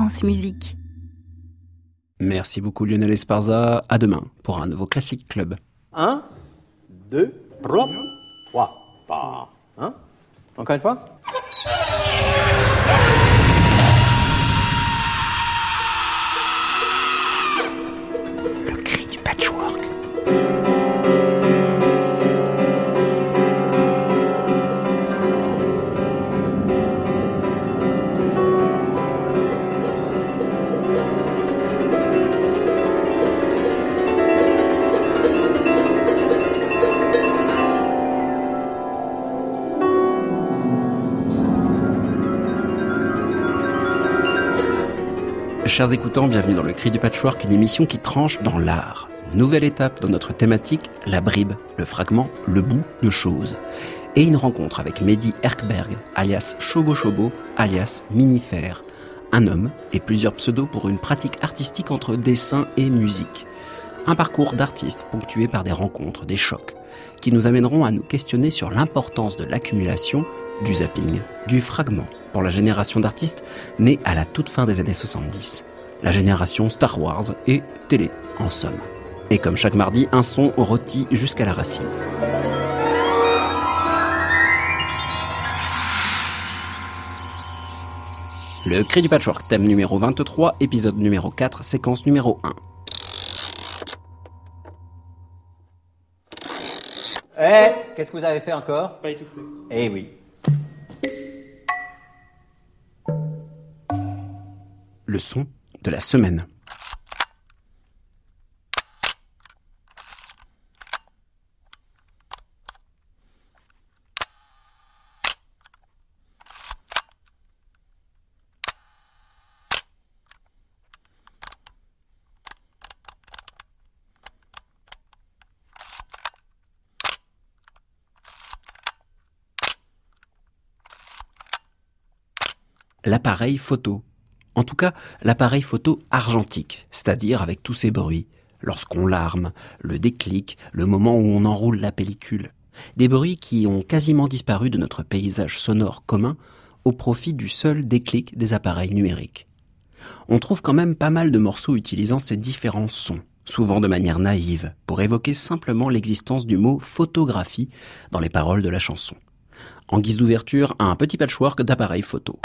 France Musique. Merci beaucoup Lionel Esparza. À demain pour un nouveau Classic Club. 1, 2, 3, 3. Hein? Encore une fois? Le cri du patchwork. Chers écoutants, bienvenue dans Le Cri du Patchwork, une émission qui tranche dans l'art. Nouvelle étape dans notre thématique, la bribe, le fragment, le bout de choses. Et une rencontre avec Mehdi Erkberg, alias Chobo Chobo, alias Minifer. Un homme et plusieurs pseudos pour une pratique artistique entre dessin et musique. Un parcours d'artiste ponctué par des rencontres, des chocs, qui nous amèneront à nous questionner sur l'importance de l'accumulation, du zapping, du fragment, pour la génération d'artistes née à la toute fin des années 70. La génération Star Wars et télé, en somme. Et comme chaque mardi, un son rôti jusqu'à la racine. Le Cri du Patchwork, thème numéro 23, épisode numéro 4, séquence numéro 1. Qu'est-ce que vous avez fait encore? Pas étouffé. Eh oui. Le son de la semaine. L'appareil photo. En tout cas, l'appareil photo argentique, c'est-à-dire avec tous ces bruits, lorsqu'on larme, le déclic, le moment où on enroule la pellicule. Des bruits qui ont quasiment disparu de notre paysage sonore commun au profit du seul déclic des appareils numériques. On trouve quand même pas mal de morceaux utilisant ces différents sons, souvent de manière naïve, pour évoquer simplement l'existence du mot photographie dans les paroles de la chanson. En guise d'ouverture, un petit patchwork d'appareils photo.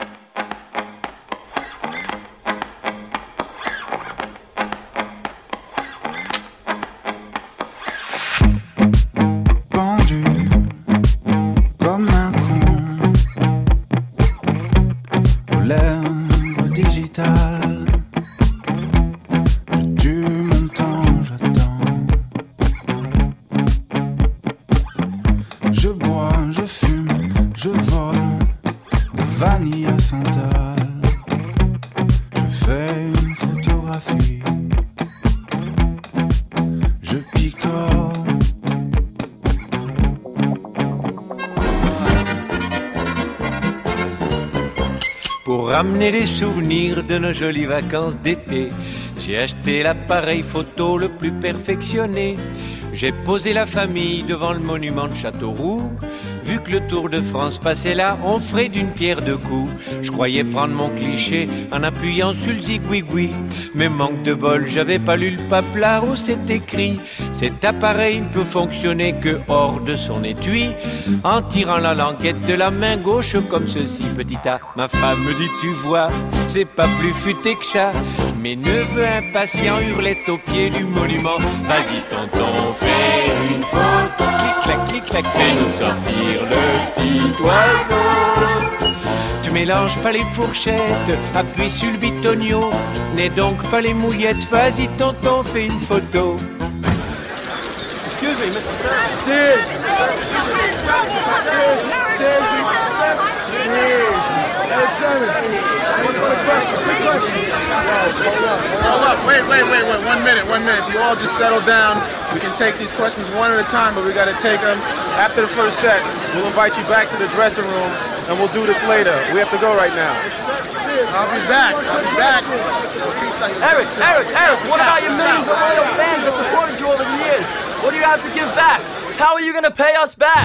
Pour ramener les souvenirs de nos jolies vacances d'été, j'ai acheté l'appareil photo le plus perfectionné. J'ai posé la famille devant le monument de Châteauroux. Vu que le Tour de France passait là, on ferait d'une pierre deux coups. Je croyais prendre mon cliché en appuyant sur le zigouigoui. Mais manque de bol, j'avais pas lu le paplard où c'est écrit: cet appareil ne peut fonctionner que hors de son étui, en tirant la languette de la main gauche comme ceci. Petit A, ma femme me dit: tu vois, c'est pas plus futé que ça. Mes neveux impatients hurlaient au pied du monument: vas-y tonton, fais une photo. Clic clac, fais-nous sortir le petit oiseau. Tu mélanges pas les fourchettes, appuie sur le bitonio, n'aie donc pas les mouillettes, vas-y tonton, fais une photo. Excuse me, Mr. Seriously. Alexander, quick question. Hold up, wait. 1 minute. You all just settle down. We can take these questions one at a time, but we got to take them after the first set. We'll invite you back to the dressing room, and we'll do this later. We have to go right now. I'll be back. Eric, what about your millions of loyal fans that supported you over the years? What do you have to give back? How are you going to pay us back?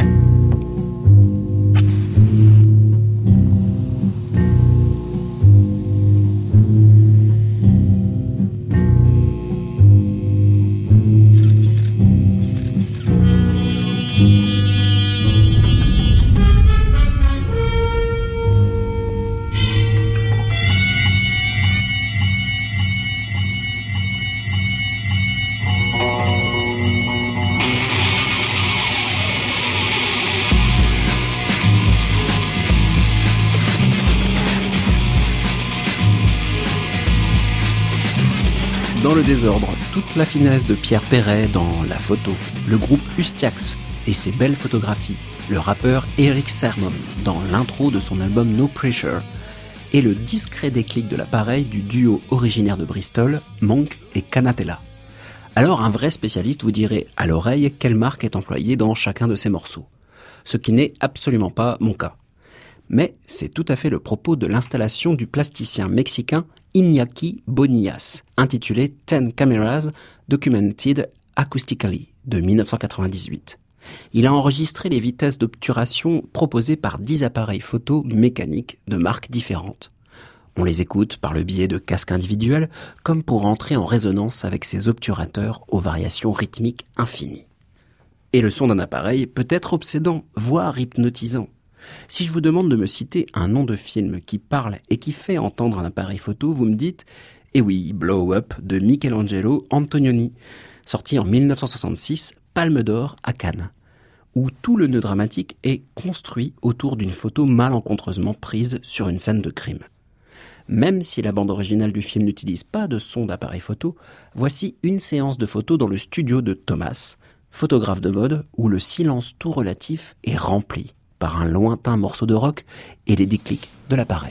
dans le désordre, toute la finesse de Pierre Perret dans la photo, le groupe Ustiax et ses belles photographies, le rappeur Eric Sermon dans l'intro de son album No Pressure, et le discret déclic de l'appareil du duo originaire de Bristol, Monk et Canatella. Alors un vrai spécialiste vous dirait à l'oreille quelle marque est employée dans chacun de ces morceaux. Ce qui n'est absolument pas mon cas. Mais c'est tout à fait le propos de l'installation du plasticien mexicain Iñaki Bonillas, intitulée 10 Cameras Documented Acoustically de 1998. Il a enregistré les vitesses d'obturation proposées par 10 appareils photo mécaniques de marques différentes. On les écoute par le biais de casques individuels, comme pour entrer en résonance avec ces obturateurs aux variations rythmiques infinies. Et le son d'un appareil peut être obsédant, voire hypnotisant. Si je vous demande de me citer un nom de film qui parle et qui fait entendre un appareil photo, vous me dites « Eh oui, Blow Up » de Michelangelo Antonioni, sorti en 1966, Palme d'Or à Cannes, où tout le nœud dramatique est construit autour d'une photo malencontreusement prise sur une scène de crime. Même si la bande originale du film n'utilise pas de son d'appareil photo, voici une séance de photos dans le studio de Thomas, photographe de mode, où le silence tout relatif est rempli par un lointain morceau de rock et les déclics de l'appareil.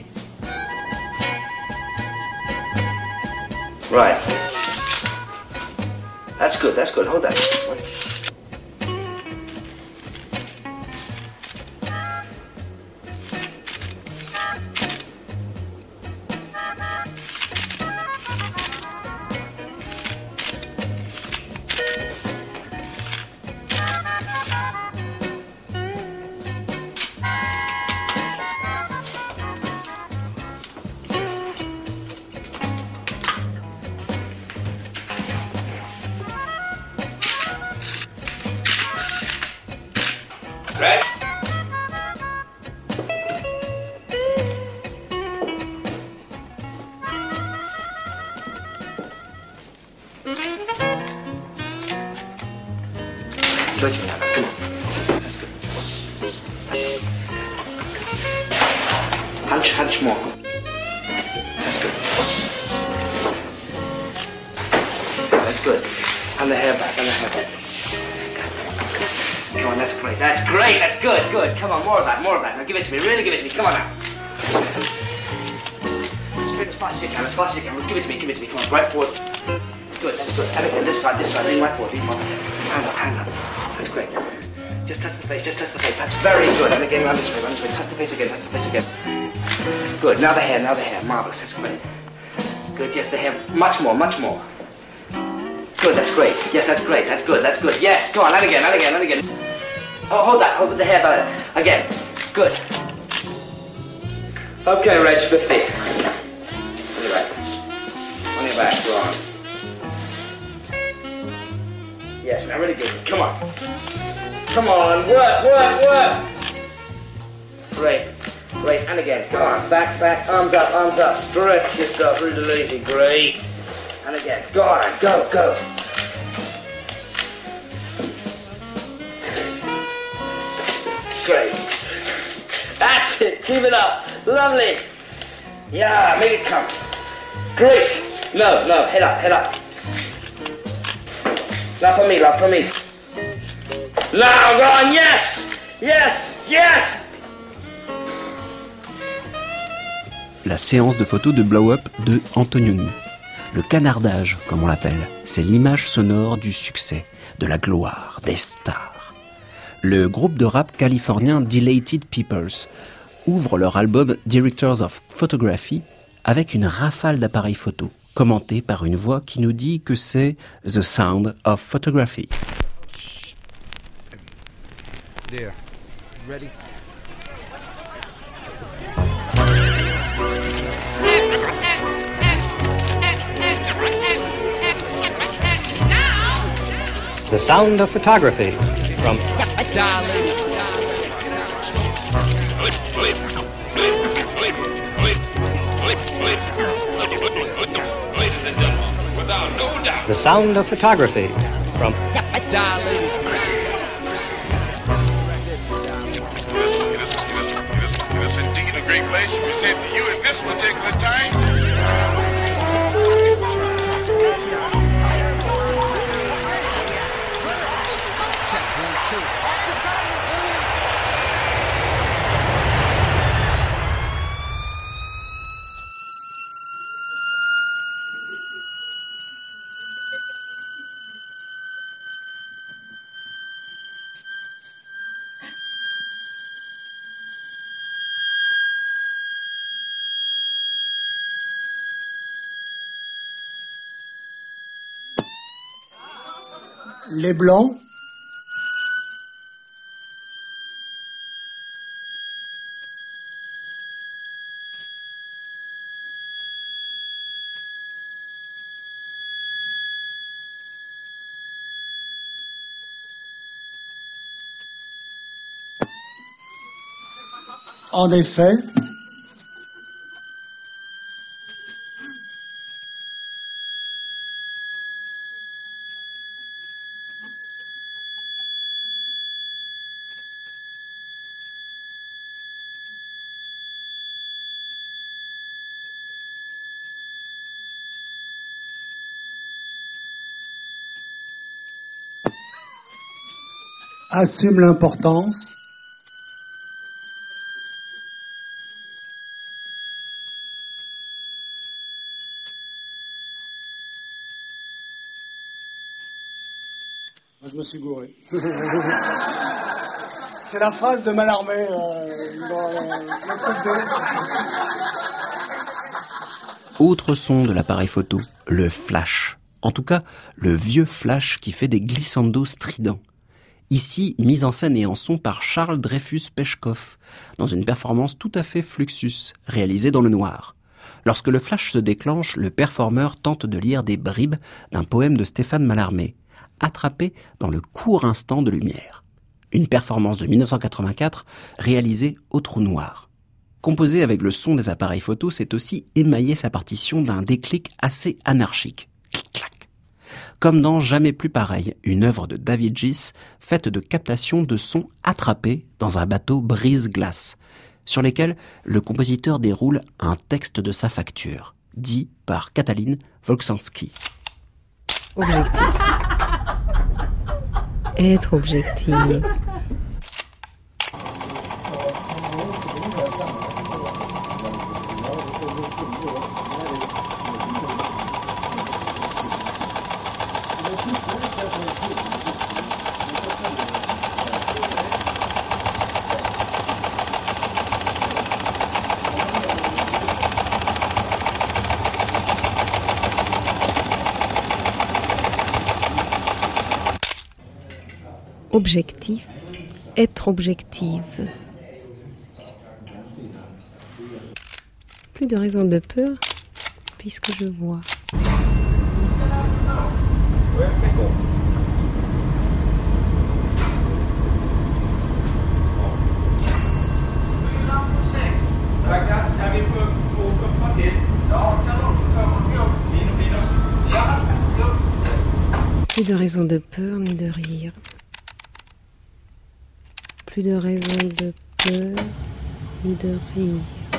Right. That's good, hold that. Right. Touch me now, come on. That's good. Hunch more. That's good. That's good. And the hair back, Come on, that's great, that's good. Come on, more of that. Now give it to me, really give it to me, come on now. Straight as fast as you can, give it to me, come on, right forward. That's good. And again, this side, lean right forward, hand up. That's great. Just touch the face, that's very good. And again, round this way, touch the face again. Good, now the hair, marvelous, that's great. Good, yes, the hair, much more. Good, that's great. Yes, that's great. That's good. Yes, go on, and again. Oh, hold the hair better. Again. Good. Okay, Reg, 50. On your back, go on. Yes, now really good. Come on, work. Great, and again, go on, back, arms up, stretch yourself really, great. And again, go on, go. Great. That's it, keep it up. Lovely. Yeah, make it come. Great. No, head up. Now for me. Now, go on, yes. La séance de photos de Blow Up de Antonioni. Le canardage, comme on l'appelle, c'est l'image sonore du succès, de la gloire, des stars. Le groupe de rap californien Dilated Peoples ouvre leur album Directors of Photography avec une rafale d'appareils photo, commentée par une voix qui nous dit que c'est The Sound of Photography. There. Ready? The Sound of Photography from The Sound of Photography from It is indeed a great place to present to you at this particular time. les blancs, en effet, assume l'importance, je me suis gouré. C'est la phrase de Mallarmé dans le coup de... Autre son de l'appareil photo, le flash. En tout cas, le vieux flash qui fait des glissandos stridents. Ici, mise en scène et en son par Charles Dreyfus Peshkoff, dans une performance tout à fait Fluxus, réalisée dans le noir. Lorsque le flash se déclenche, le performeur tente de lire des bribes d'un poème de Stéphane Mallarmé, attrapé dans le court instant de lumière. Une performance de 1984 réalisée au trou noir. Composé avec le son des appareils photo, c'est aussi émailler sa partition d'un déclic assez anarchique. Clic-clac. Comme dans Jamais plus pareil, une œuvre de David Gis faite de captations de sons attrapés dans un bateau brise-glace, sur lesquels le compositeur déroule un texte de sa facture, dit par Katalin Volksansky. Objectif. Être objectif. Objectif, être objective. Plus de raison de peur, puisque je vois. Plus de raison de peur ni de rire. Plus de raison de peur ni de rire.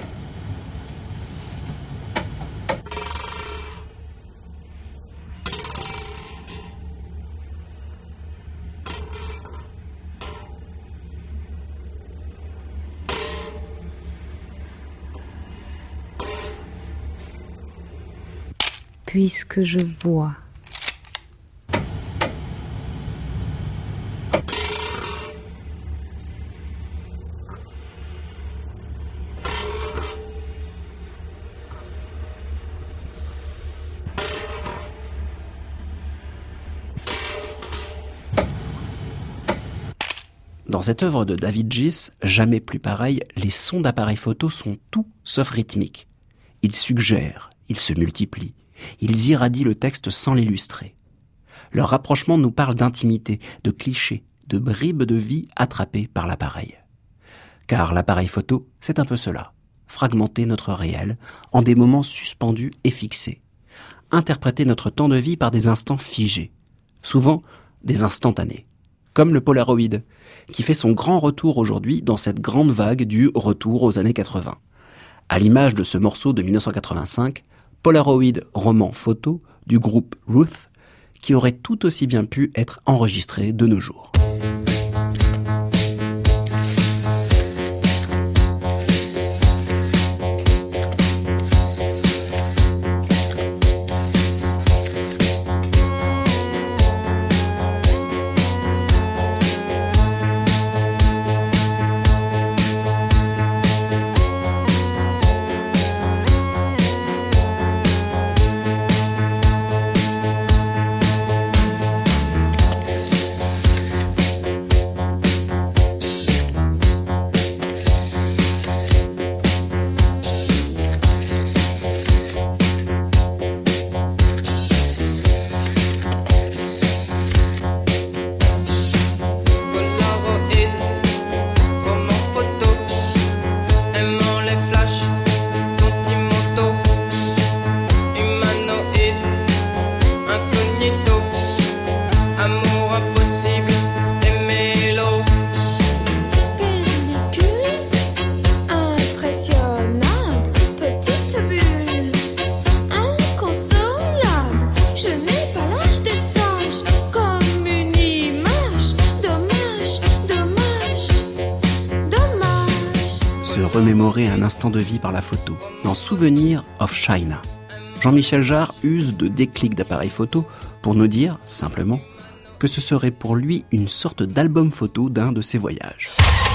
Puisque je vois. Dans cette œuvre de David Gis, Jamais plus pareil, les sons d'appareils photo sont tout sauf rythmiques. Ils suggèrent, ils se multiplient, ils irradient le texte sans l'illustrer. Leur rapprochement nous parle d'intimité, de clichés, de bribes de vie attrapées par l'appareil. Car l'appareil photo, c'est un peu cela, fragmenter notre réel en des moments suspendus et fixés. Interpréter notre temps de vie par des instants figés, souvent des instantanés. Comme le Polaroid, qui fait son grand retour aujourd'hui dans cette grande vague du retour aux années 80. À l'image de ce morceau de 1985, Polaroid roman photo du groupe Ruth, qui aurait tout aussi bien pu être enregistré de nos jours. inquisitionnables, petite bulle, inconsolable. Je n'ai pas l'âge d'être sage, comme une image. Dommage, dommage, dommage. Se remémorer un instant de vie par la photo, dans Souvenir of China. Jean-Michel Jarre use de déclics d'appareil photo pour nous dire, simplement, que ce serait pour lui une sorte d'album photo d'un de ses voyages.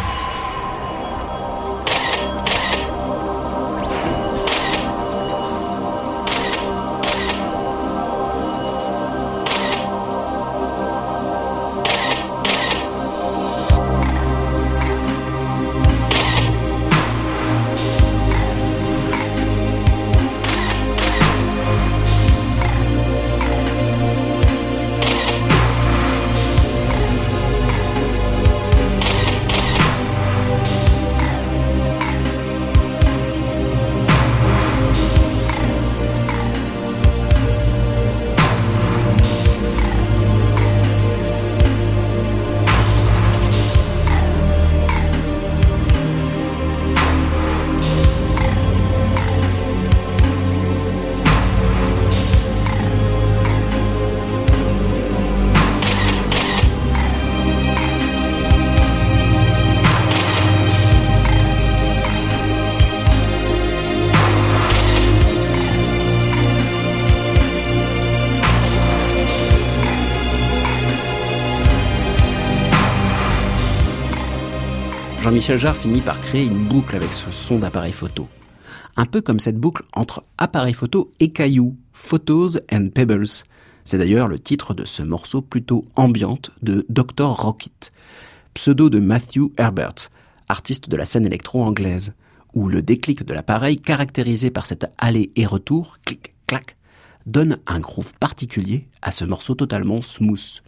Jean-Michel Jarre finit par créer une boucle avec ce son d'appareil photo. Un peu comme cette boucle entre appareil photo et cailloux, Photos and Pebbles. C'est d'ailleurs le titre de ce morceau plutôt ambiante de Dr. Rocket, pseudo de Matthew Herbert, artiste de la scène électro anglaise, où le déclic de l'appareil, caractérisé par cet aller et retour, clic-clac, donne un groove particulier à ce morceau totalement smooth.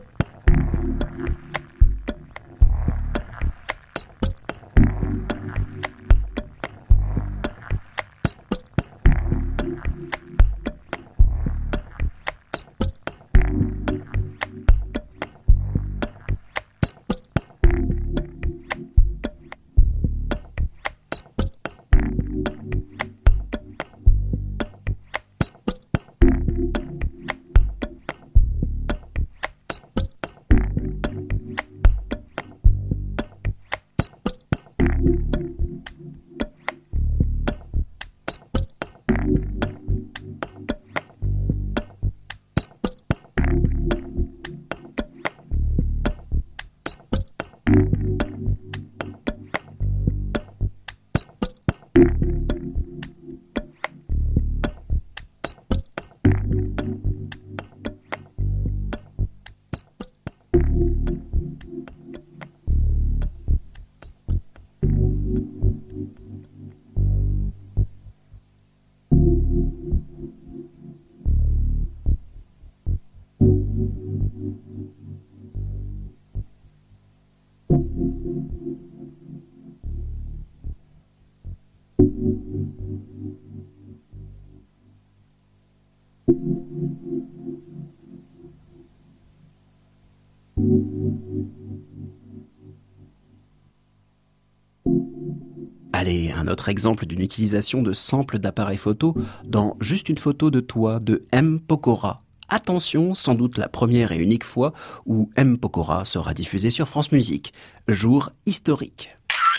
Allez, un autre exemple d'une utilisation de samples d'appareils photo dans Juste une photo de toi de M. Pokora. Attention, sans doute la première et unique fois où M. Pokora sera diffusé sur France Musique. Jour historique.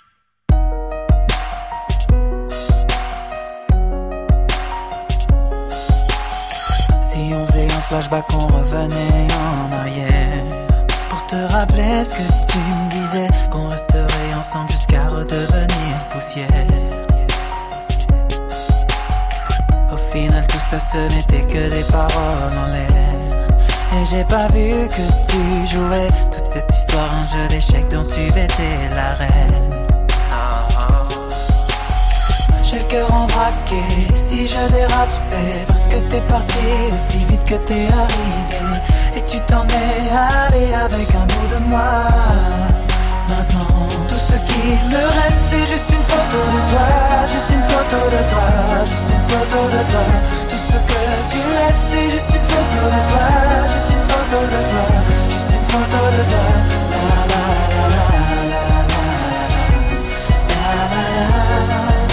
Si on faisait un flashback, on revenait en arrière pour te rappeler ce que tu me disais, qu'on resterait ensemble jusqu'à redevenir poussière. Au final tout ça ce n'était que des paroles en l'air, et j'ai pas vu que tu jouais toute cette histoire, un jeu d'échecs dont tu étais la reine. J'ai le cœur en braqué, si je dérape c'est parce que t'es parti aussi vite que t'es arrivé, et tu t'en es allé avec un bout de moi. Maintenant tout ce qui me reste c'est juste une photo de toi, juste une photo de toi, juste une photo de toi. Tout ce que tu laisses c'est juste une photo de toi, juste une photo de toi, juste une photo de toi. La la la la la la la la la la.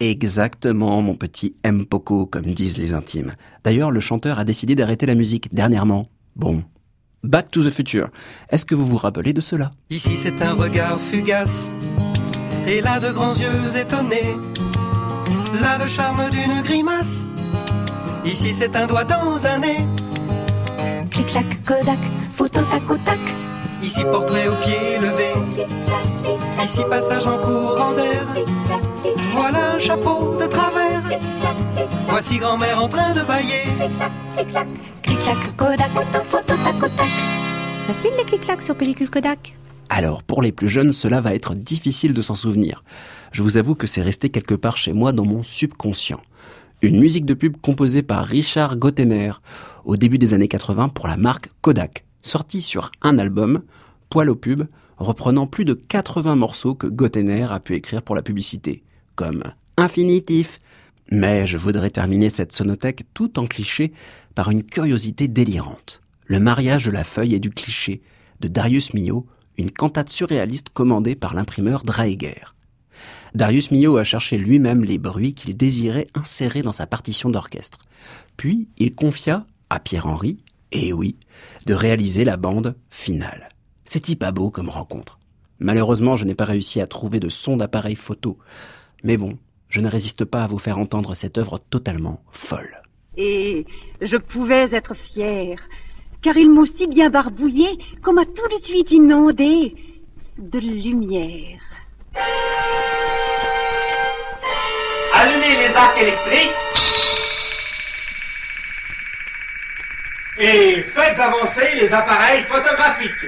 Exactement, mon petit M-Poco, comme disent les intimes. D'ailleurs, le chanteur a décidé d'arrêter la musique dernièrement. Bon. Back to the Future. Est-ce que vous vous rappelez de cela ? Ici c'est un regard fugace, et là de grands yeux étonnés, là le charme d'une grimace, ici c'est un doigt dans un nez. Clic-clac, Kodak, photo tac au tac. Ici portrait au pied levé, ici passage en courant d'air. Voilà un chapeau de travers, voici grand-mère en train de bailler. Clic-clac, Kodak, photo tac au tac. Facile les clic-clacs sur pellicule Kodak. Alors, pour les plus jeunes, cela va être difficile de s'en souvenir. Je vous avoue que c'est resté quelque part chez moi dans mon subconscient. Une musique de pub composée par Richard Gottener au début des années 80 pour la marque Kodak, sortie sur un album, Poil aux pubs, reprenant plus de 80 morceaux que Gottener a pu écrire pour la publicité, comme Infinitif. Mais je voudrais terminer cette sonothèque tout en cliché par une curiosité délirante. Le mariage de la feuille et du cliché, de Darius Milhaud, une cantate surréaliste commandée par l'imprimeur Draeger. Darius Milhaud a cherché lui-même les bruits qu'il désirait insérer dans sa partition d'orchestre. Puis, il confia à Pierre-Henry, et oui, de réaliser la bande finale. C'est-il pas beau comme rencontre ? Malheureusement, je n'ai pas réussi à trouver de son d'appareil photo. Mais bon, je ne résiste pas à vous faire entendre cette œuvre totalement folle. Et je pouvais être fière, car il m'a si bien barbouillé qu'on m'a tout de suite inondé de lumière. Allumez les arcs électriques et faites avancer les appareils photographiques.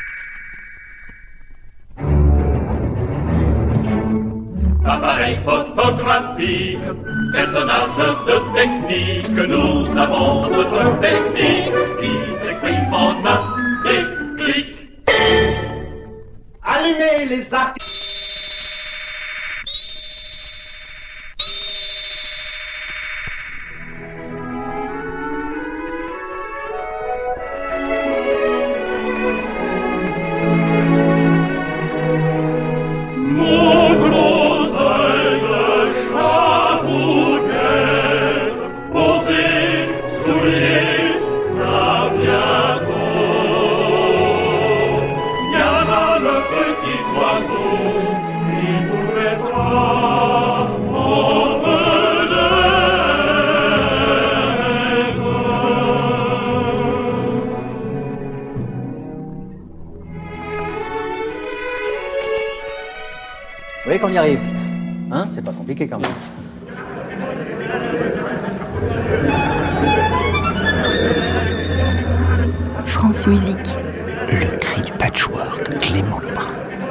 Appareil photographique, personnage de technique, nous avons notre technique qui s'exprime en un déclic. Allumez les arcs. Vous voyez qu'on y arrive. Hein ? C'est pas compliqué quand même. France Musique. Le cri du patchwork, Clément Lebrun.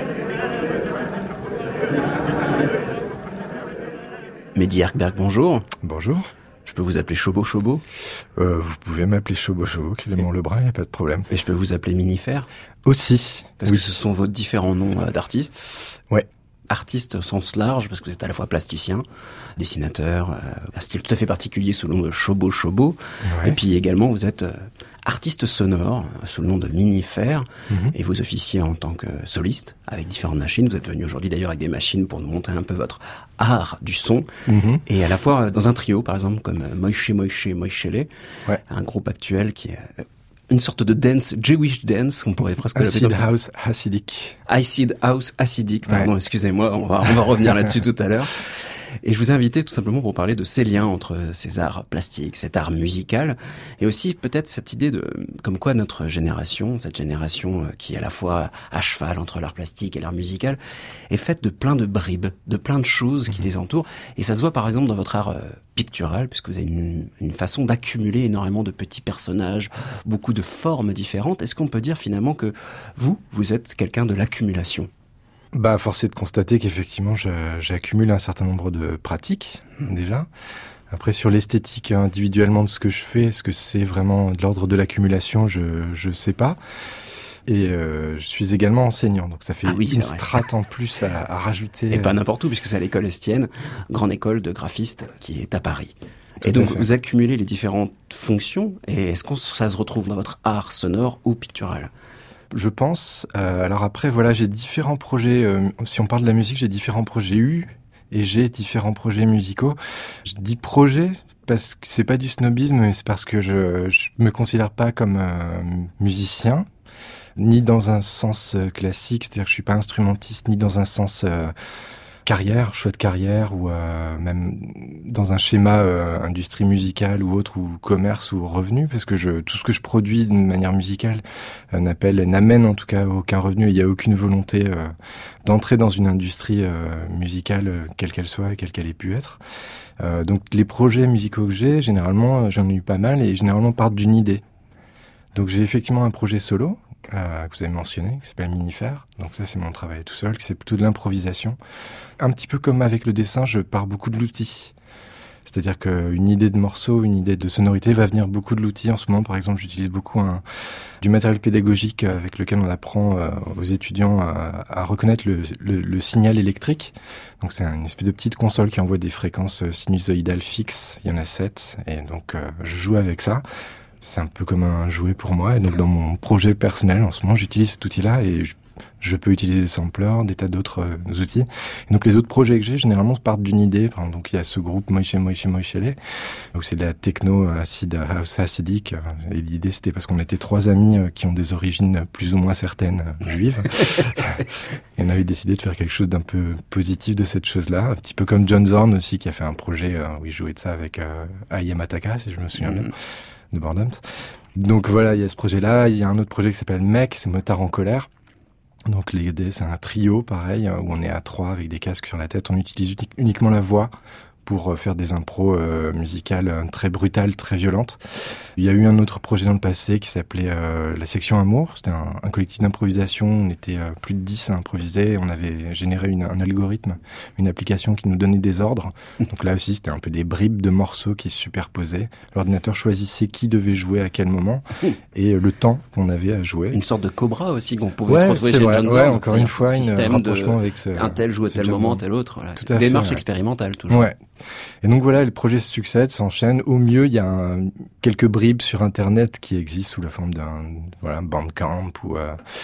Mehdi Erkberg, bonjour. Bonjour. Je peux vous appeler Chobo Chobo ? Vous pouvez m'appeler Chobo Chobo, Clément Lebrun, il n'y a pas de problème. Et je peux vous appeler Minifer ? Aussi. Parce que ce sont vos différents noms d'artistes. Ouais. Artiste au sens large, parce que vous êtes à la fois plasticien, dessinateur, un style tout à fait particulier sous le nom de Chobo Chobo. Ouais. Et puis également, vous êtes artiste sonore sous le nom de Minifer. Et vous officiez en tant que soliste avec différentes machines. Vous êtes venu aujourd'hui d'ailleurs avec des machines pour nous montrer un peu votre art du son. Et à la fois dans un trio, par exemple, comme Moïse Moïchele, un groupe actuel qui est une sorte de dance, Jewish dance, on pourrait presque l'appeler comme ça. Acid House Hasidic. Acid House Hasidic, pardon, excusez-moi, on va revenir là-dessus tout à l'heure. Et je vous ai invité tout simplement pour parler de ces liens entre ces arts plastiques, cet art musical, et aussi peut-être cette idée de, comme quoi notre génération, cette génération qui est à la fois à cheval entre l'art plastique et l'art musical, est faite de plein de bribes, de plein de choses qui les entourent. Et ça se voit par exemple dans votre art pictural, puisque vous avez une façon d'accumuler énormément de petits personnages, beaucoup de formes différentes. Est-ce qu'on peut dire finalement que vous êtes quelqu'un de l'accumulation ? Bah, force est de constater qu'effectivement, j'accumule un certain nombre de pratiques, déjà. Après, sur l'esthétique individuellement de ce que je fais, est-ce que c'est vraiment de l'ordre de l'accumulation ? Je sais pas. Et je suis également enseignant, donc ça fait une strate en plus à rajouter. Et pas n'importe où, puisque c'est à l'école Estienne, grande école de graphistes qui est à Paris. Et donc, vous accumulez les différentes fonctions, et est-ce que ça se retrouve dans votre art sonore ou pictural ? Je pense. Alors après, voilà, j'ai différents projets. Si on parle de la musique, j'ai différents projets eus et j'ai différents projets musicaux. Je dis projet parce que c'est pas du snobisme, mais c'est parce que je me considère pas comme musicien, ni dans un sens classique, c'est-à-dire que je suis pas instrumentiste, ni dans un sens choix de carrière, ou même dans un schéma industrie musicale ou autre, ou commerce ou revenu, parce que tout ce que je produis d'une manière musicale n'amène en tout cas aucun revenu, et il n'y a aucune volonté d'entrer dans une industrie musicale, quelle qu'elle soit et quelle qu'elle ait pu être. Donc les projets musicaux que j'ai, généralement, j'en ai eu pas mal, et généralement partent d'une idée. Donc j'ai effectivement un projet solo, que vous avez mentionné, qui s'appelle Minifère. Donc ça, c'est mon travail tout seul, c'est plutôt de l'improvisation. Un petit peu comme avec le dessin, je pars beaucoup de l'outil. C'est-à-dire qu'une idée de morceau, une idée de sonorité va venir beaucoup de l'outil. En ce moment, par exemple, j'utilise beaucoup du matériel pédagogique avec lequel on apprend aux étudiants à reconnaître le signal électrique. Donc c'est une espèce de petite console qui envoie des fréquences sinusoïdales fixes. Il y en a 7, et donc je joue avec ça. C'est un peu comme un jouet pour moi. Et donc, dans mon projet personnel, en ce moment, j'utilise cet outil-là, et je peux utiliser des samplers, des tas d'autres outils. Et donc, les autres projets que j'ai, généralement, partent d'une idée. Par exemple, donc, il y a ce groupe Moïse Moïchele, où c'est de la techno house acidique. Et l'idée, c'était parce qu'on était 3 amis qui ont des origines plus ou moins certaines juives. Et on avait décidé de faire quelque chose d'un peu positif de cette chose-là. Un petit peu comme John Zorn aussi, qui a fait un projet où il jouait de ça avec Ayamataka, si je me souviens bien, de Boredoms. Donc voilà, il y a ce projet-là. Il y a un autre projet qui s'appelle Mec, c'est Motard en colère. Donc l'idée, c'est un trio, pareil, où on est à 3 avec des casques sur la tête. On utilise uniquement la voix pour faire des impros musicales très brutales, très violentes. Il y a eu un autre projet dans le passé qui s'appelait la Section Amour. C'était un collectif d'improvisation. On était plus de 10 à improviser. On avait généré un algorithme, une application qui nous donnait des ordres. Donc là aussi, c'était un peu des bribes de morceaux qui se superposaient. L'ordinateur choisissait qui devait jouer à quel moment et le temps qu'on avait à jouer. Une sorte de Cobra aussi qu'on pouvait retrouver chez John Zorn. Ouais, encore une fois, un rapprochement avec un tel joue à tel moment, tel autre. Voilà. Tout à Démarche fait, expérimentale, toujours. Ouais. Et donc voilà, les projets se succèdent, s'enchaînent. Au mieux, il y a quelques bribes sur Internet qui existent sous la forme d'un Bandcamp ou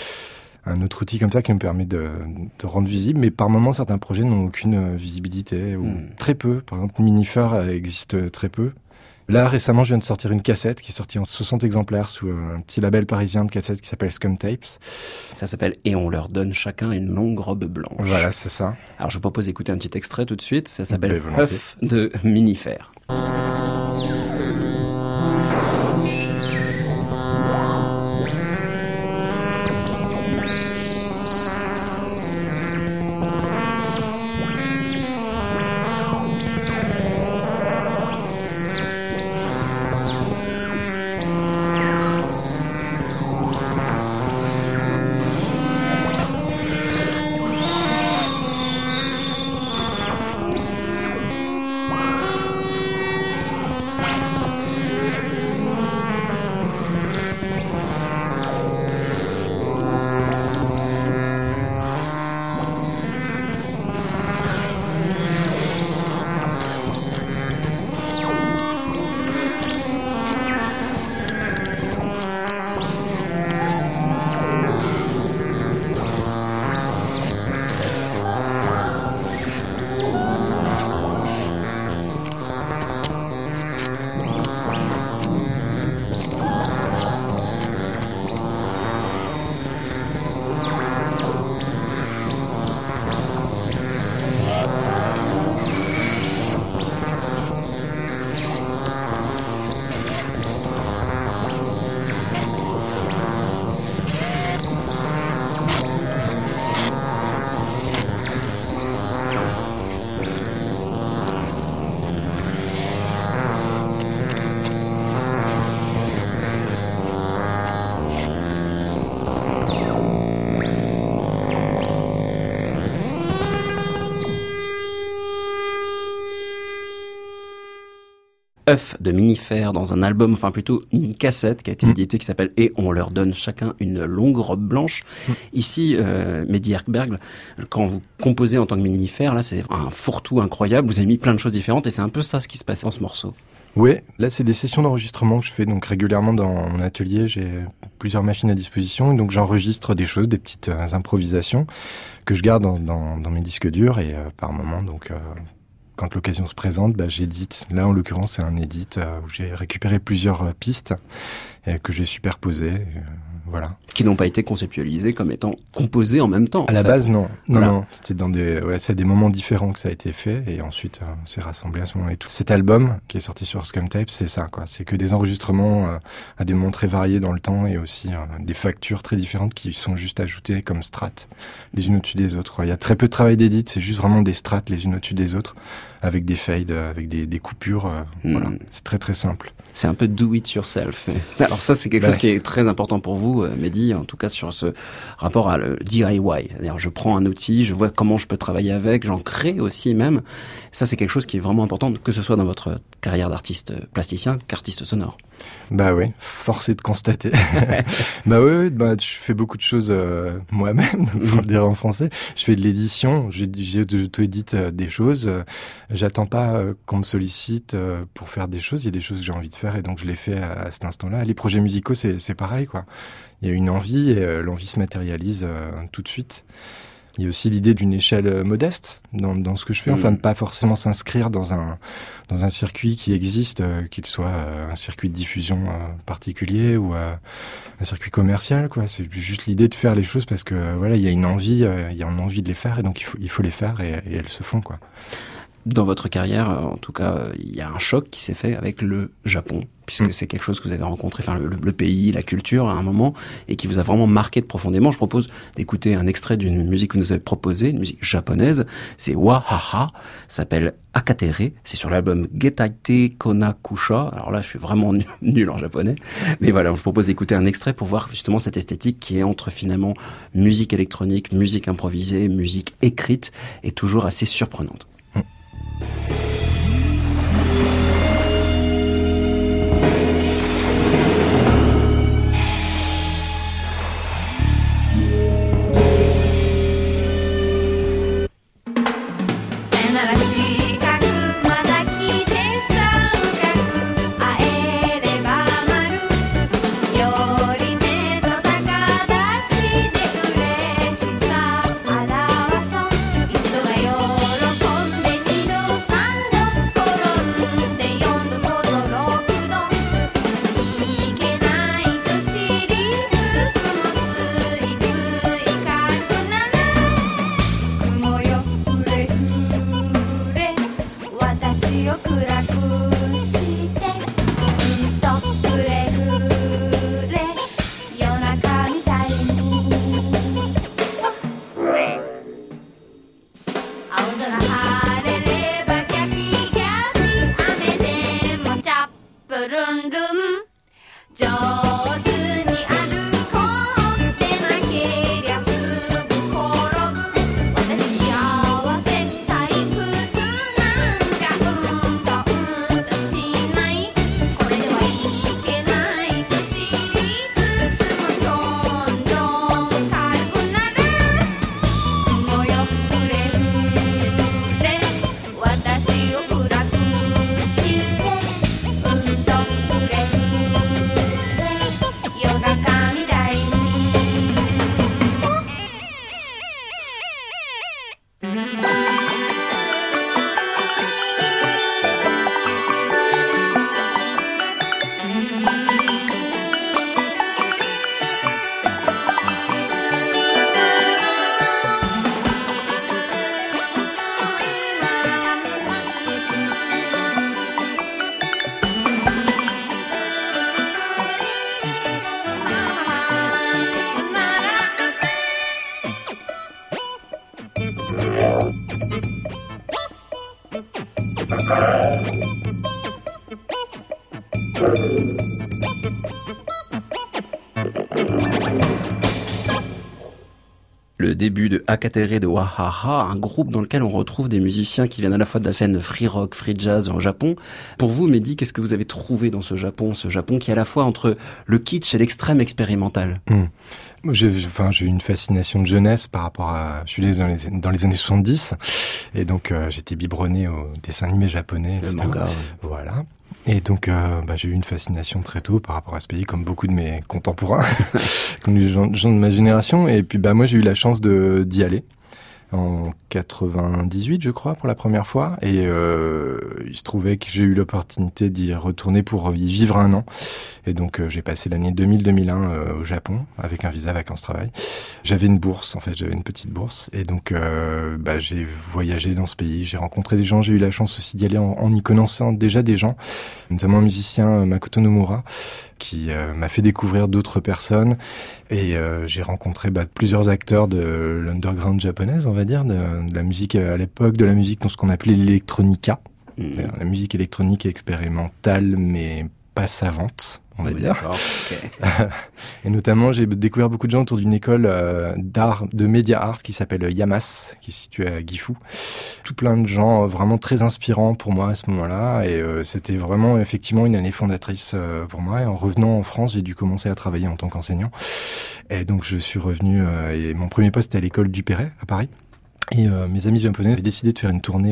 un autre outil comme ça qui nous permet de rendre visible. Mais par moments, certains projets n'ont aucune visibilité, ou très peu. Par exemple, Minifère existe très peu. Là, récemment, je viens de sortir une cassette qui est sortie en 60 exemplaires sous un petit label parisien de cassettes qui s'appelle Scum Tapes. Ça s'appelle « Et on leur donne chacun une longue robe blanche ». Voilà, c'est ça. Alors, je vous propose d'écouter un petit extrait tout de suite. Ça s'appelle « Huff » de Minifère. œuf de Minifère dans un album, enfin plutôt une cassette qui a été éditée qui s'appelle « Et on leur donne chacun une longue robe blanche ». Ici, Mehdi Erkberg, quand vous composez en tant que Minifère, là c'est un fourre-tout incroyable, vous avez mis plein de choses différentes et c'est un peu ça ce qui se passait dans ce morceau. Oui, là c'est des sessions d'enregistrement que je fais donc régulièrement dans mon atelier. J'ai plusieurs machines à disposition et donc j'enregistre des choses, des petites improvisations que je garde dans mes disques durs et par moment donc quand l'occasion se présente, j'édite. Là en l'occurrence c'est un edit où j'ai récupéré plusieurs pistes que j'ai superposées. Voilà. Qui n'ont pas été conceptualisés comme étant composés en même temps. À la base, non. Voilà. Non. C'est des moments différents que ça a été fait et ensuite c'est rassemblé à ce moment-là. Cet album qui est sorti sur Scum Tape, c'est ça, quoi. C'est que des enregistrements à des moments très variés dans le temps et aussi des factures très différentes qui sont juste ajoutées comme strates les unes au-dessus des autres, quoi. Il y a très peu de travail d'édit, c'est juste vraiment des strates les unes au-dessus des autres avec des fades, avec des coupures. Voilà. C'est très très simple. C'est un peu do it yourself. Alors ça, c'est quelque chose qui est très important pour vous, Mehdi, en tout cas sur ce rapport à le DIY. C'est-à-dire, je prends un outil, je vois comment je peux travailler avec, j'en crée aussi même. Ça, c'est quelque chose qui est vraiment important, que ce soit dans votre carrière d'artiste plasticien qu'artiste sonore. Bah oui, force est de constater. Oui, je fais beaucoup de choses moi-même, pour le dire en français. Je fais de l'édition, j'auto-édite des choses. J'attends pas qu'on me sollicite pour faire des choses. Il y a des choses que j'ai envie de faire et donc je les fais à cet instant-là. Les projets musicaux, c'est pareil, quoi. Il y a une envie et l'envie se matérialise tout de suite. Il y a aussi l'idée d'une échelle modeste dans ce que je fais, enfin de pas forcément s'inscrire dans un circuit qui existe, qu'il soit un circuit de diffusion particulier ou un circuit commercial, quoi. C'est juste l'idée de faire les choses parce que voilà, il y a une envie de les faire et donc il faut les faire et elles se font, quoi. Dans votre carrière, en tout cas, il y a un choc qui s'est fait avec le Japon, puisque c'est quelque chose que vous avez rencontré, enfin le pays, la culture à un moment, et qui vous a vraiment marqué profondément. Je propose d'écouter un extrait d'une musique que vous nous avez proposée, une musique japonaise. C'est Wahaha, s'appelle Akatere. C'est sur l'album Getaite Konakusha. Alors là, je suis vraiment nul en japonais. Mais voilà, je vous propose d'écouter un extrait pour voir justement cette esthétique qui est entre finalement musique électronique, musique improvisée, musique écrite, et toujours assez surprenante. Le début de Akatere de Wahaha, un groupe dans lequel on retrouve des musiciens qui viennent à la fois de la scène free rock, free jazz au Japon. Pour vous, Mehdi, qu'est-ce que vous avez trouvé dans ce Japon qui est à la fois entre le kitsch et l'extrême expérimental? J'ai eu une fascination de jeunesse par rapport à... Je suis né dans les années 70, et donc j'étais biberonné aux dessins animés japonais, etc. Le manga. Voilà. Et donc, j'ai eu une fascination très tôt par rapport à ce pays, comme beaucoup de mes contemporains, comme les gens de ma génération. Et puis, moi, j'ai eu la chance d'y aller en 98, je crois, pour la première fois. Et il se trouvait que j'ai eu l'opportunité d'y retourner pour y vivre un an. Et donc, j'ai passé l'année 2000-2001 au Japon, avec un visa vacances-travail. J'avais une bourse, en fait, j'avais une petite bourse. Et donc, j'ai voyagé dans ce pays, j'ai rencontré des gens. J'ai eu la chance aussi d'y aller en y connaissant déjà des gens, notamment un musicien, Makoto Nomura, qui m'a fait découvrir d'autres personnes. Et j'ai rencontré plusieurs acteurs de l'underground japonaise, on va dire, de la musique à l'époque, de la musique dans ce qu'on appelait l'électronica. La musique électronique expérimentale, mais pas savante, on va dire. Okay. Et notamment, j'ai découvert beaucoup de gens autour d'une école d'art, de média art qui s'appelle Yamas, qui est située à Gifu. Tout plein de gens vraiment très inspirants pour moi à ce moment-là. Et c'était vraiment effectivement une année fondatrice pour moi. Et en revenant en France, j'ai dû commencer à travailler en tant qu'enseignant. Et donc, je suis revenu, et mon premier poste était à l'école Duperret, à Paris. Et mes amis japonais avaient décidé de faire une tournée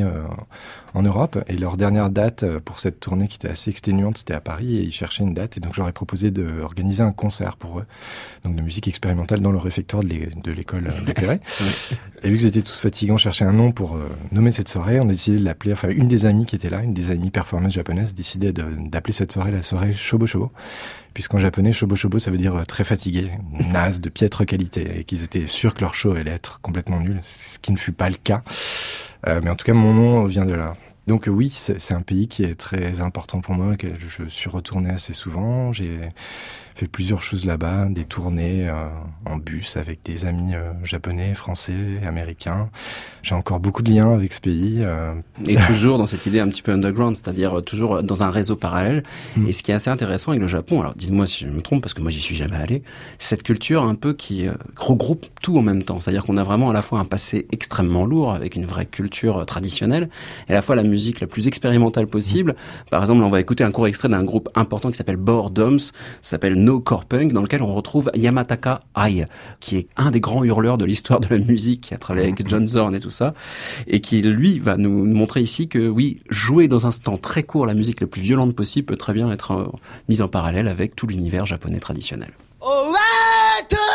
en Europe, et leur dernière date pour cette tournée qui était assez exténuante, c'était à Paris, et ils cherchaient une date, et donc j'aurais proposé d'organiser un concert pour eux, donc de musique expérimentale dans le réfectoire de l'école de Perret. Et vu que c'était tous fatigants, on cherchait un nom pour nommer cette soirée, on a décidé de l'appeler, enfin une des amies qui était là, une des amies performeuses japonaises, décidait d'appeler cette soirée la soirée Shobo Shobo, puisqu'en japonais, Shobo Shobo, ça veut dire très fatigué, naze, de piètre qualité, et qu'ils étaient sûrs que leur show allait être complètement nul, ce qui ne fut pas le cas. Mais en tout cas, mon nom vient de là. Donc oui, c'est un pays qui est très important pour moi, que je suis retourné assez souvent. J'ai fait plusieurs choses là-bas, des tournées en bus avec des amis japonais, français, américains. J'ai encore beaucoup de liens avec ce pays. Et toujours dans cette idée un petit peu underground, c'est-à-dire toujours dans un réseau parallèle. Et ce qui est assez intéressant avec le Japon, alors dites-moi si je me trompe, parce que moi j'y suis jamais allé, cette culture un peu qui regroupe tout en même temps. C'est-à-dire qu'on a vraiment à la fois un passé extrêmement lourd avec une vraie culture traditionnelle, et à la fois la musique la plus expérimentale possible. Par exemple, on va écouter un court extrait d'un groupe important qui s'appelle Boredoms, ça s'appelle No Core Punk, dans lequel on retrouve Yamataka Ai, qui est un des grands hurleurs de l'histoire de la musique, qui a travaillé avec John Zorn et tout ça, et qui, lui, va nous montrer ici que, oui, jouer dans un temps très court la musique la plus violente possible peut très bien être mise en parallèle avec tout l'univers japonais traditionnel. Oh, 1, 2,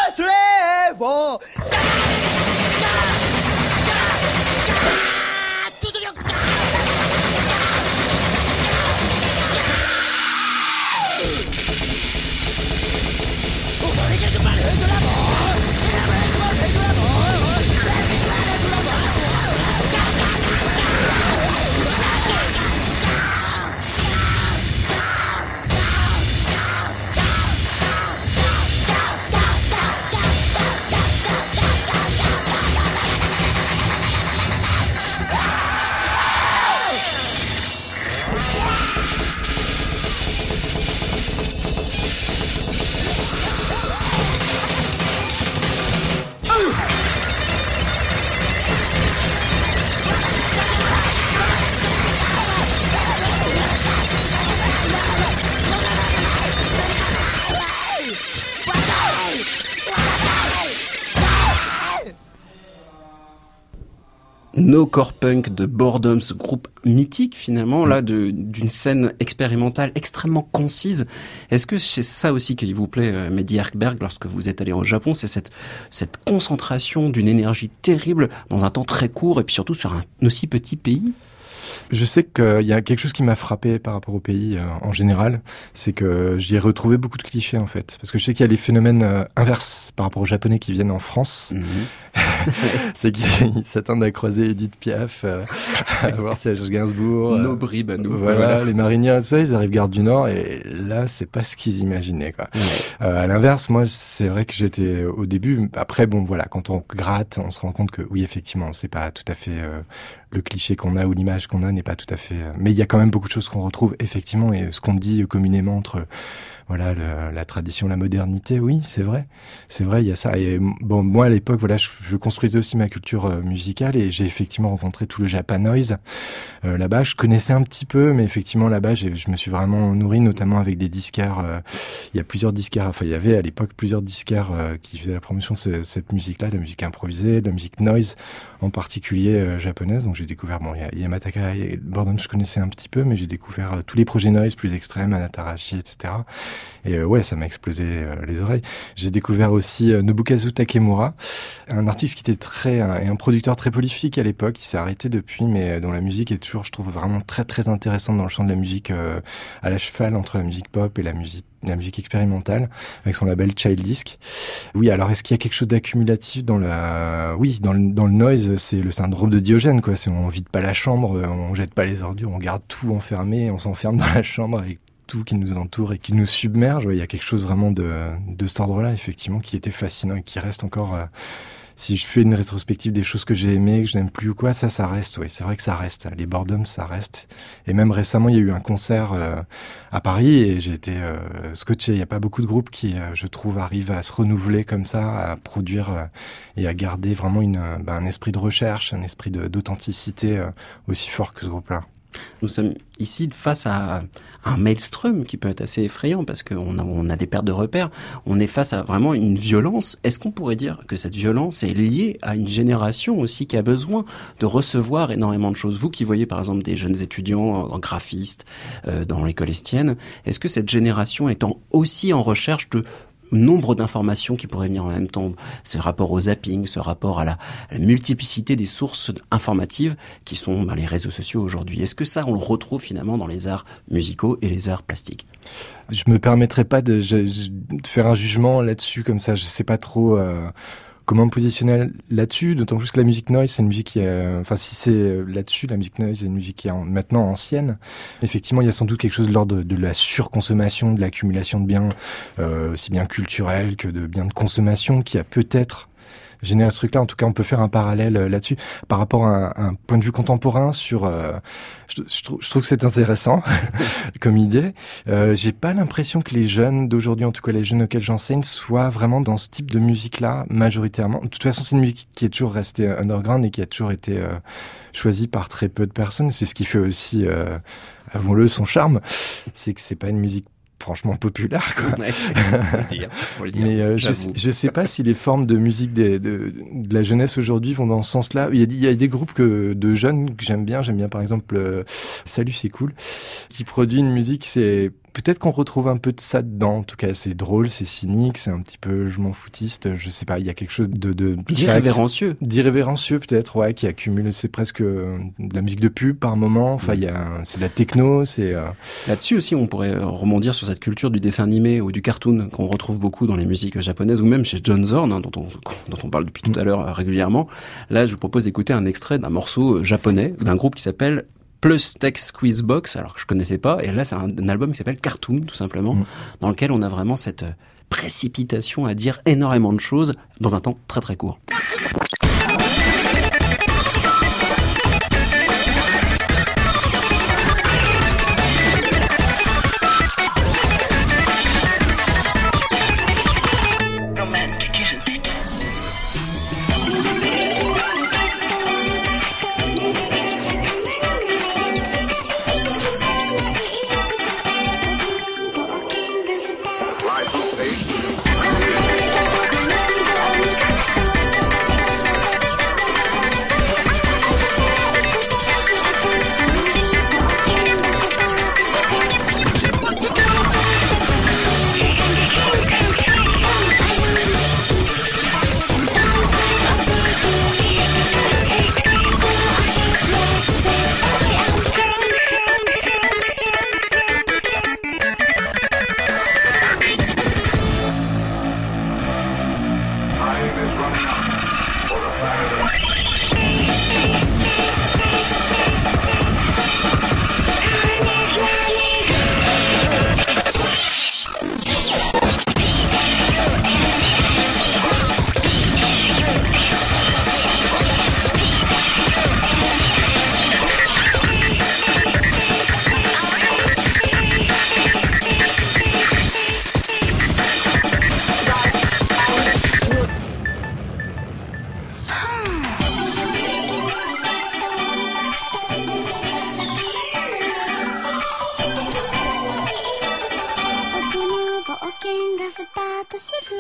3, 4. No Core Punk de Boredoms, groupe mythique finalement, là, d'une scène expérimentale extrêmement concise. Est-ce que c'est ça aussi qui vous plaît, Mehdi Erkberg, lorsque vous êtes allé au Japon, c'est cette concentration d'une énergie terrible dans un temps très court et puis surtout sur un aussi petit pays? Je sais qu'il y a quelque chose qui m'a frappé par rapport au pays en général, c'est que j'y ai retrouvé beaucoup de clichés en fait. Parce que je sais qu'il y a les phénomènes inverses par rapport aux Japonais qui viennent en France. C'est qu'ils s'attendent à croiser Edith Piaf, à voir Serge Gainsbourg. Nos bribes à nous. Voilà, les mariniers, ça, ils arrivent Gare du Nord et là, c'est pas ce qu'ils imaginaient, quoi. À l'inverse, moi, c'est vrai que j'étais au début. Après, bon, voilà, quand on gratte, on se rend compte que oui, effectivement, c'est pas tout à fait le cliché qu'on a ou l'image qu'on a n'est pas tout à fait. Mais il y a quand même beaucoup de choses qu'on retrouve effectivement et ce qu'on dit communément entre voilà, la tradition, la modernité, oui, c'est vrai, il y a ça. Et bon, moi à l'époque, voilà, je construisais aussi ma culture musicale et j'ai effectivement rencontré tout le Japanoise là-bas. Je connaissais un petit peu, mais effectivement là-bas, je me suis vraiment nourri, notamment avec des disquaires. Il y a plusieurs disquaires, enfin il y avait à l'époque plusieurs disquaires qui faisaient la promotion de cette musique-là, de la musique improvisée, de la musique noise, en particulier japonaise. Donc j'ai découvert, bon, il y a Yamataka et Boredom, je connaissais un petit peu, mais j'ai découvert tous les projets noise plus extrêmes, Anatarashi, etc. Et ouais, ça m'a explosé les oreilles. J'ai découvert aussi Nobukazu Takemura, un artiste qui était et un producteur très prolifique à l'époque. Il s'est arrêté depuis, mais dont la musique est toujours, je trouve, vraiment très très intéressante dans le champ de la musique à la cheval entre la musique pop et la musique expérimentale, avec son label Child Disc. Oui, alors est-ce qu'il y a quelque chose d'accumulatif dans dans le noise? C'est le syndrome de Diogène, quoi. C'est on vide pas la chambre, on jette pas les ordures, on garde tout enfermé, on s'enferme dans la chambre avec tout qui nous entoure et qui nous submerge. Ouais, il y a quelque chose vraiment de cet ordre-là, effectivement, qui était fascinant et qui reste encore. Si je fais une rétrospective des choses que j'ai aimées, que je n'aime plus ou quoi, ça reste, oui, c'est vrai que ça reste. Les Boredom, ça reste. Et même récemment, il y a eu un concert à Paris et j'ai été scotché. Il n'y a pas beaucoup de groupes qui, je trouve, arrivent à se renouveler comme ça, à produire et à garder vraiment un esprit de recherche, un esprit d'authenticité aussi fort que ce groupe-là. Nous sommes ici face à un maelstrom qui peut être assez effrayant parce qu'on a des pertes de repères. On est face à vraiment une violence. Est-ce qu'on pourrait dire que cette violence est liée à une génération aussi qui a besoin de recevoir énormément de choses? Vous qui voyez par exemple des jeunes étudiants graphistes dans l'école Estienne, est-ce que cette génération étant aussi en recherche de nombre d'informations qui pourraient venir en même temps, ce rapport au zapping, ce rapport à la multiplicité des sources informatives qui sont les réseaux sociaux aujourd'hui. Est-ce que ça, on le retrouve finalement dans les arts musicaux et les arts plastiques? Je me permettrai pas de faire un jugement là-dessus comme ça. Je sais pas trop comment me positionner là-dessus, d'autant plus que la musique noise, c'est une musique qui est... Enfin, si c'est là-dessus, la musique noise, c'est une musique qui est maintenant ancienne. Effectivement, il y a sans doute quelque chose de l'ordre de la surconsommation, de l'accumulation de biens, aussi bien culturels que de biens de consommation, qui a peut-être générer ce truc-là. En tout cas, on peut faire un parallèle là-dessus par rapport à un point de vue contemporain sur... je trouve que c'est intéressant comme idée. J'ai pas l'impression que les jeunes d'aujourd'hui, en tout cas les jeunes auxquels j'enseigne, soient vraiment dans ce type de musique-là, majoritairement. De toute façon, c'est une musique qui est toujours restée underground et qui a toujours été choisie par très peu de personnes. C'est ce qui fait aussi, avouons-le, son charme. C'est que c'est pas une musique franchement populaire, quoi. Ouais, faut le dire. Mais je sais pas si les formes de musique de la jeunesse aujourd'hui vont dans ce sens-là. Il y a des groupes de jeunes que j'aime bien par exemple Salut c'est cool, qui produit une musique, c'est peut-être qu'on retrouve un peu de ça dedans. En tout cas, c'est drôle, c'est cynique, c'est un petit peu je m'en foutiste, je sais pas, il y a quelque chose d'irrévérencieux. D'irrévérencieux peut-être, ouais, qui accumule, c'est presque de la musique de pub par moment, enfin c'est de la techno, c'est Là-dessus aussi, on pourrait rebondir sur cette culture du dessin animé ou du cartoon qu'on retrouve beaucoup dans les musiques japonaises ou même chez John Zorn, dont on parle depuis tout à l'heure régulièrement. Là, je vous propose d'écouter un extrait d'un morceau japonais d'un groupe qui s'appelle Plus Tech Squeeze Box, alors que je connaissais pas, et là c'est un album qui s'appelle Cartoon tout simplement, dans lequel on a vraiment cette précipitation à dire énormément de choses dans un temps très très court. とすぐ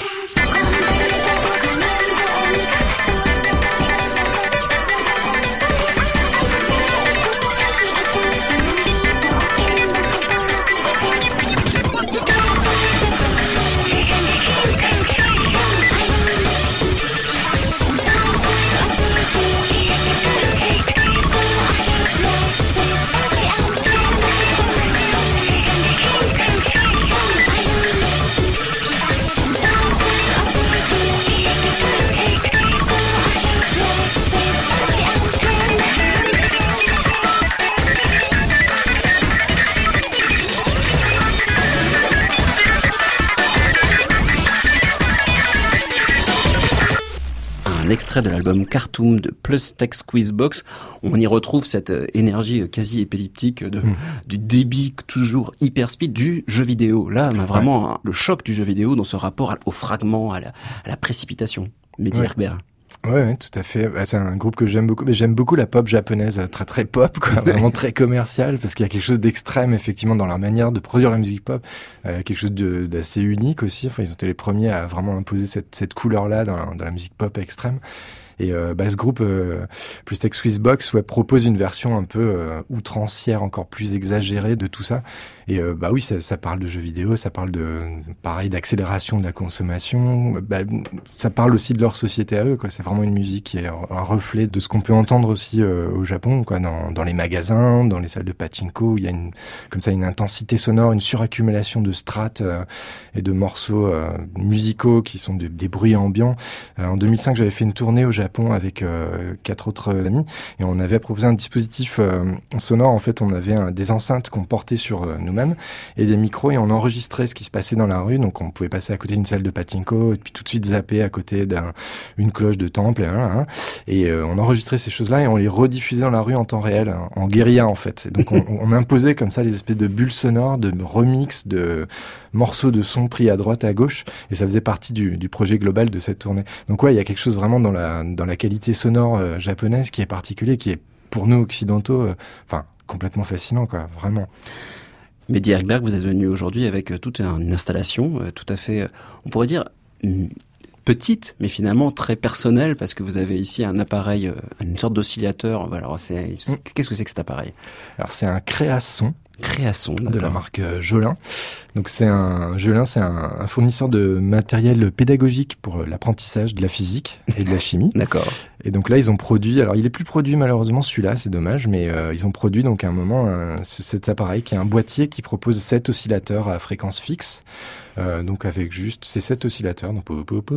Un extrait de l'album Cartoon de Plus Tech Squeezebox. On y retrouve cette énergie quasi épelliptique du débit toujours hyper speed du jeu vidéo. Là, on a vraiment le choc du jeu vidéo dans ce rapport au fragment, à la précipitation. Mehdi Herkberg. Ouais, tout à fait. C'est un groupe que j'aime beaucoup. Mais j'aime beaucoup la pop japonaise, très très pop, quoi, vraiment très commerciale, parce qu'il y a quelque chose d'extrême effectivement dans leur manière de produire la musique pop, quelque chose d'assez unique aussi. Enfin, ils ont été les premiers à vraiment imposer cette couleur-là dans la musique pop extrême. Et ce groupe Plus Tech Squeezebox propose une version un peu outrancière, encore plus exagérée de tout ça. Et oui, ça parle de jeux vidéo, ça parle d'accélération de la consommation. Ça parle aussi de leur société à eux, quoi. C'est vraiment une musique qui est un reflet de ce qu'on peut entendre aussi au Japon, quoi, dans les magasins, dans les salles de pachinko, où il y a une intensité sonore, une suraccumulation de strates et de morceaux musicaux qui sont des bruits ambiants. En 2005, j'avais fait une tournée au Japon avec 4 autres amis et on avait proposé un dispositif sonore. En fait, on avait des enceintes qu'on portait sur nous-mêmes et des micros et on enregistrait ce qui se passait dans la rue. Donc on pouvait passer à côté d'une salle de pachinko et puis tout de suite zapper à côté d'une cloche de temple et on enregistrait ces choses-là et on les rediffusait dans la rue en temps réel, en guérilla en fait. Et donc on imposait comme ça des espèces de bulles sonores, de remix, de morceaux de son pris à droite à gauche et ça faisait partie du projet global de cette tournée. Donc il y a quelque chose vraiment dans la qualité sonore japonaise qui est particulier, qui est pour nous occidentaux complètement fascinant, quoi, vraiment. Mehdi Herkberg, vous êtes venu aujourd'hui avec toute une installation tout à fait, on pourrait dire, petite, mais finalement très personnelle, parce que vous avez ici un appareil, une sorte d'oscillateur. Alors, qu'est-ce que c'est que cet appareil ? Alors, c'est un Créason. De la marque Jolin. Donc Jolin, c'est un fournisseur de matériel pédagogique pour l'apprentissage de la physique et de la chimie. D'accord. Et donc là, ils ont produit, alors il est plus produit malheureusement celui-là, c'est dommage, mais ils ont produit donc à un moment cet appareil qui est un boîtier qui propose 7 oscillateurs à fréquence fixe. Donc avec juste ces 7 oscillateurs, donc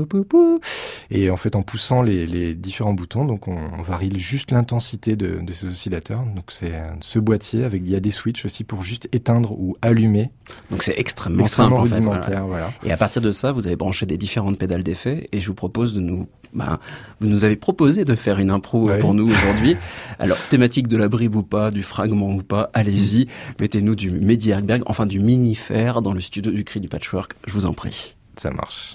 et en fait en poussant les différents boutons, donc on varie juste l'intensité de ces oscillateurs. Donc c'est ce boîtier il y a des switches aussi pour juste éteindre ou allumer. Donc c'est extrêmement simple en fait. Voilà. Et à partir de ça, vous avez branché des différentes pédales d'effet et je vous propose vous nous avez proposé de faire une impro pour nous aujourd'hui. Alors thématique de la bribe ou pas, du fragment ou pas, allez-y, mettez-nous du Mehdi Herkberg, enfin du mini-fer dans le studio du Cri du Patchwork, je vous en prie. Ça marche.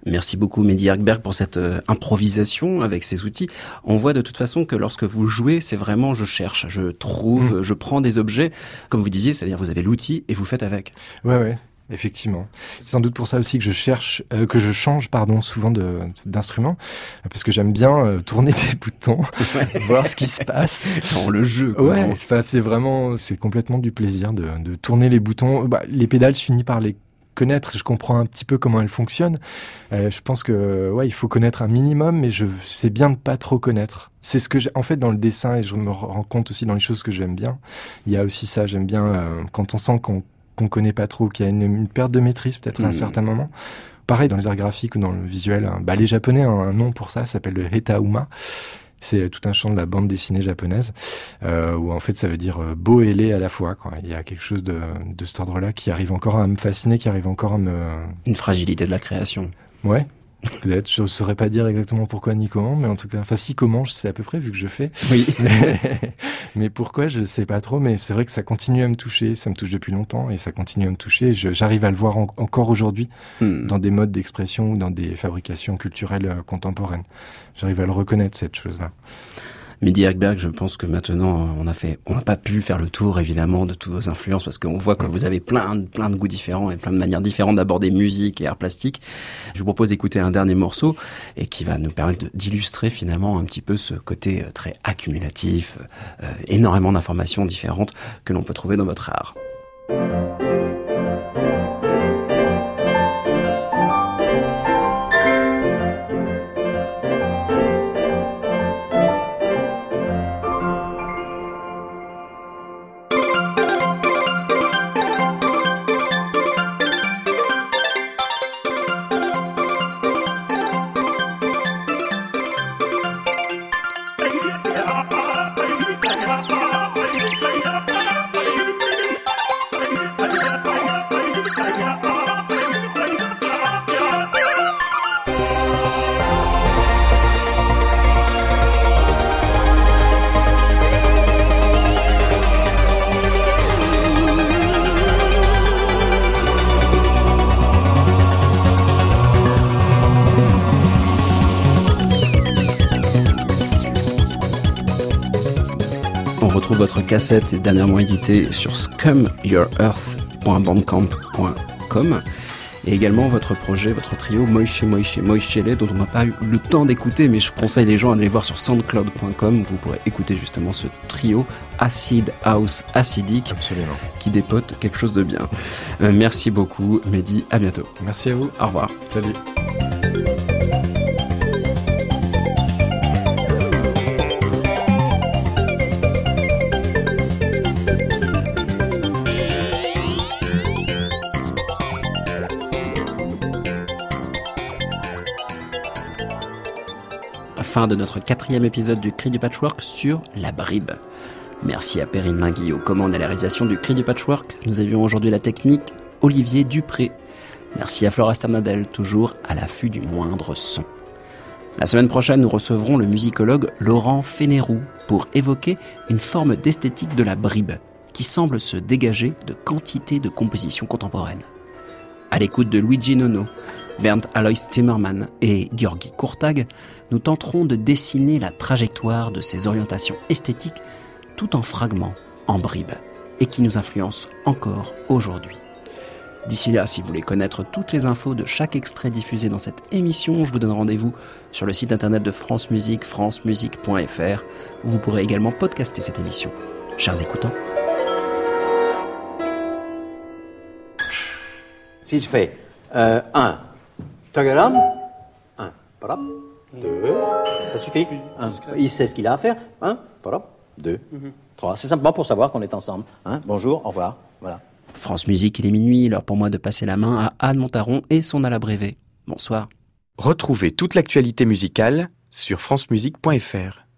Merci beaucoup Mehdi Erkberg pour cette improvisation avec ces outils. On voit de toute façon que lorsque vous jouez, c'est vraiment je cherche, je trouve, je prends des objets, comme vous disiez, c'est-à-dire vous avez l'outil et vous faites avec. Ouais. Effectivement. C'est sans doute pour ça aussi que je change souvent d'instrument, parce que j'aime bien tourner des boutons, voir ce qui se passe. Ça rend le jeu. Quoi. Ouais, c'est complètement du plaisir de tourner les boutons. Les pédales, je finis par les connaître, je comprends un petit peu comment elles fonctionnent. Je pense que il faut connaître un minimum, mais c'est bien de pas trop connaître. C'est ce que en fait dans le dessin, et je me rends compte aussi dans les choses que j'aime bien. Il y a aussi ça, j'aime bien quand on sent qu'on connaît pas trop, qu'il y a une perte de maîtrise peut-être à un certain moment. Pareil dans les arts graphiques ou dans le visuel. Les Japonais ont un nom pour ça s'appelle le Hetauma. C'est tout un champ de la bande dessinée japonaise, où en fait ça veut dire beau et laid à la fois, quoi. Il y a quelque chose de cet ordre-là qui arrive encore à me fasciner, qui arrive encore à me... Une fragilité de la création. Ouais. Peut-être, je ne saurais pas dire exactement pourquoi ni comment, mais en tout cas, comment, je sais à peu près vu que je fais. Oui. Mais pourquoi, je ne sais pas trop, mais c'est vrai que ça continue à me toucher, ça me touche depuis longtemps et ça continue à me toucher. J'arrive à le voir encore aujourd'hui dans des modes d'expression ou dans des fabrications culturelles contemporaines. J'arrive à le reconnaître, cette chose-là. Mehdi Erkberg, je pense que maintenant on n'a pas pu faire le tour évidemment de toutes vos influences parce qu'on voit que vous avez plein de goûts différents et plein de manières différentes d'aborder musique et art plastique. Je vous propose d'écouter un dernier morceau et qui va nous permettre d'illustrer finalement un petit peu ce côté très accumulatif, énormément d'informations différentes que l'on peut trouver dans votre art. On retrouve votre cassette dernièrement éditée sur scumyourearth.bandcamp.com et également votre projet, votre trio Moïse Moïchele dont on n'a pas eu le temps d'écouter, mais je conseille les gens à aller voir sur soundcloud.com. Vous pourrez écouter justement ce trio Acid House acidique. Absolument. Qui dépote quelque chose de bien. Merci beaucoup Mehdi, à bientôt. Merci à vous. Au revoir. Salut. Fin de notre 4e épisode du Cri du Patchwork sur la bribe. Merci à Perrine Mingui aux commandes et à la réalisation du Cri du Patchwork. Nous avions aujourd'hui la technique Olivier Dupré. Merci à Flora Sternadel, toujours à l'affût du moindre son. La semaine prochaine, nous recevrons le musicologue Laurent Fénérou pour évoquer une forme d'esthétique de la bribe qui semble se dégager de quantité de compositions contemporaines. À l'écoute de Luigi Nono, Bernd Alois Timmermann et Georgi Kurtag, nous tenterons de dessiner la trajectoire de ces orientations esthétiques tout en fragments, en bribes, et qui nous influencent encore aujourd'hui. D'ici là, si vous voulez connaître toutes les infos de chaque extrait diffusé dans cette émission, je vous donne rendez-vous sur le site internet de France Musique, francemusique.fr, où vous pourrez également podcaster cette émission. Chers écoutants. Si je fais 1, tagaram, 1, parap, 2, ça suffit. Il sait ce qu'il a à faire. 1, parap, 2, 3. C'est simplement pour savoir qu'on est ensemble. Bonjour, au revoir. Voilà. France Musique, il est minuit, l'heure pour moi de passer la main à Anne Montaron et son Alabrévé. Bonsoir. Retrouvez toute l'actualité musicale sur francemusique.fr.